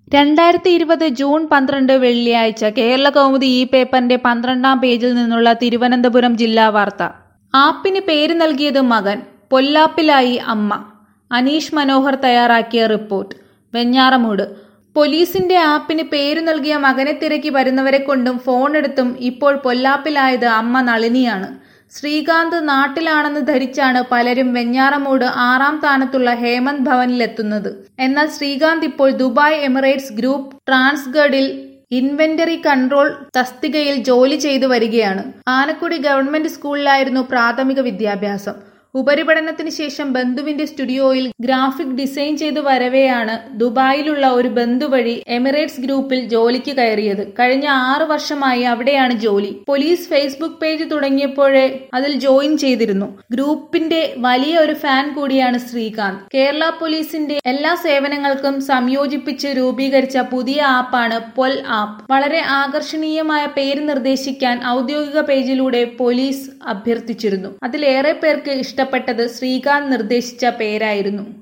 2020 June 12 വെള്ളിയാഴ്ച കേരളകൗമുദി ഈ പേപ്പറിന്റെ 12-ാം പേജിൽ നിന്നുള്ള തിരുവനന്തപുരം ജില്ലാ വാർത്ത. ആപ്പിന് പേര് നൽകിയത് മകൻ, പൊല്ലാപ്പിലായി അമ്മ. അനീഷ് മനോഹർ തയ്യാറാക്കിയ റിപ്പോർട്ട്. വെഞ്ഞാറമൂട്. പോലീസിന്റെ ആപ്പിന് പേരു നൽകിയ മകനെ തിരക്കി വരുന്നവരെ കൊണ്ടും ഫോണെടുത്തും ഇപ്പോൾ പൊല്ലാപ്പിലായത് അമ്മ നളിനിയാണ്. ശ്രീകാന്ത് നാട്ടിലാണെന്ന് ധരിച്ചാണ് പലരും വെഞ്ഞാറമൂട് 6-ാം താനത്തുള്ള ഹേമന്ത് ഭവനിലെത്തുന്നത്. എന്നാൽ ശ്രീകാന്ത് ഇപ്പോൾ ദുബായ് എമിറേറ്റ്സ് ഗ്രൂപ്പ് ട്രാൻസ്ഗഡിൽ ഇൻവെന്ററി കൺട്രോൾ തസ്തികയിൽ ജോലി ചെയ്തു വരികയാണ്. ആനക്കുടി ഗവൺമെന്റ് സ്കൂളിലായിരുന്നു പ്രാഥമിക വിദ്യാഭ്യാസം. ഉപരിപഠനത്തിന് ശേഷം ബന്ധുവിന്റെ സ്റ്റുഡിയോയിൽ ഗ്രാഫിക് ഡിസൈൻ ചെയ്തു വരവെയാണ് ദുബായിലുള്ള ഒരു ബന്ധു വഴി എമിറേറ്റ്സ് ഗ്രൂപ്പിൽ ജോലിക്ക് കയറിയത്. കഴിഞ്ഞ 6 വർഷമായി അവിടെയാണ് ജോലി. പോലീസ് ഫേസ്ബുക്ക് പേജ് തുടങ്ങിയപ്പോഴേ അതിൽ ജോയിൻ ചെയ്തിരുന്നു. ഗ്രൂപ്പിന്റെ വലിയ ഒരു ഫാൻ കൂടിയാണ് ശ്രീകാന്ത്. കേരള പോലീസിന്റെ എല്ലാ സേവനങ്ങൾക്കും സംയോജിപ്പിച്ച് രൂപീകരിച്ച പുതിയ ആപ്പാണ് പൊൽ ആപ്പ്. വളരെ ആകർഷണീയമായ പേര് നിർദ്ദേശിക്കാൻ ഔദ്യോഗിക പേജിലൂടെ പോലീസ് അഭ്യർത്ഥിച്ചിരുന്നു. അതിലേറെ പേർക്ക് ഇഷ്ടപ്പെട്ടത് ശ്രീകാന്ത് നിർദ്ദേശിച്ച പേരായിരുന്നു.